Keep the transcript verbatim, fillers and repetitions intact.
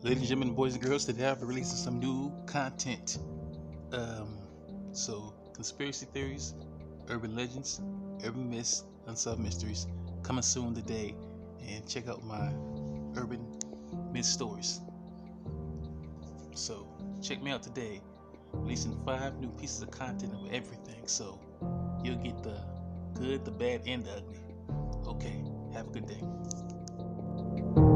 Ladies and gentlemen, boys and girls, today I've released some new content. Um, so, conspiracy theories, urban legends, urban myths, unsolved mysteries, coming soon today. And check out my urban myth stories. So, check me out today, releasing five new pieces of content of everything. So, you'll get the good, the bad, and the ugly. Okay, have a good day.